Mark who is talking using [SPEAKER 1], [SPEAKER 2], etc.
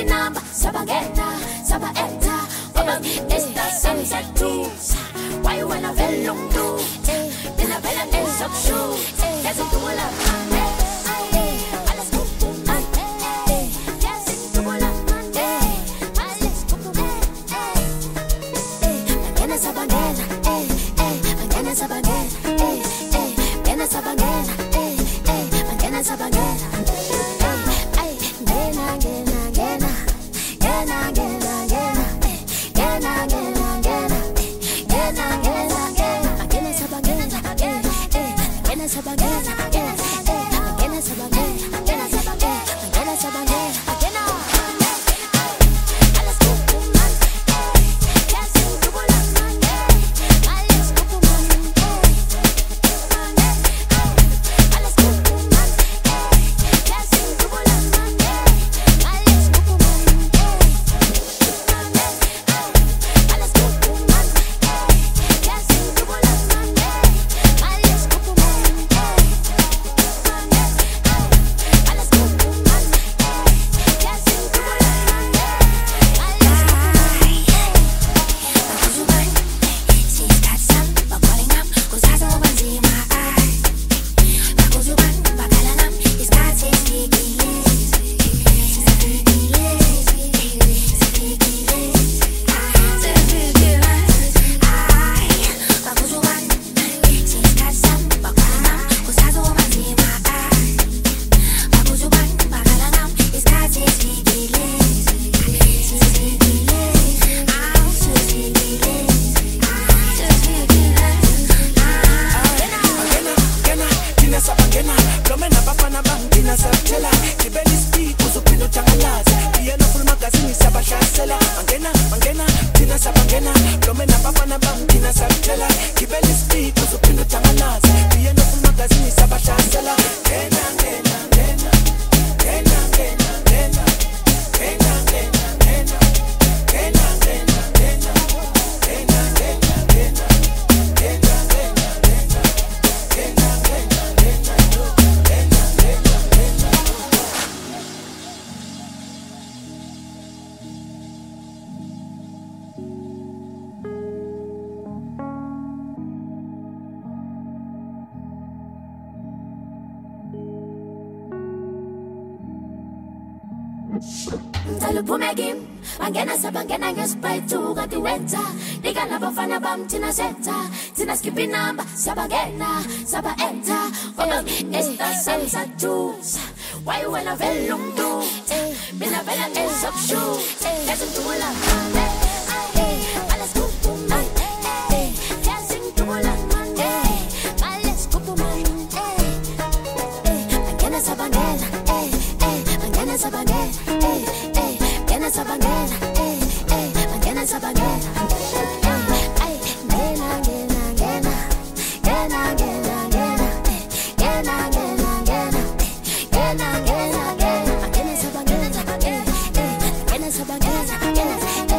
[SPEAKER 1] number, sabagena, sabaeta. It's the sunset too. Why you wanna very long do? Then I better ends up shoe. There's a dual of Monday. Alles gut, Monday. Yes, it's dual of Monday. Alles gut, Monday. Mañana sabagena, mañana sabagena, mañana sabagena, mañana sabagena. Talupumegim, Mangena Sabangena Spray to got the winter. They got lava fana bam tina zeta. Tina skipping number, Sabagena, Sabaeta. It's the sunset juice. Why you wanna very long do? Been a better ends up shoe. There's a dual of Monday. Alles gut, Monday. Dancing dual of Monday. Alles gut, Monday. Mangena Sabangena, Mangena Sabangena. Sabagena, mañana sabagena. Sabagena,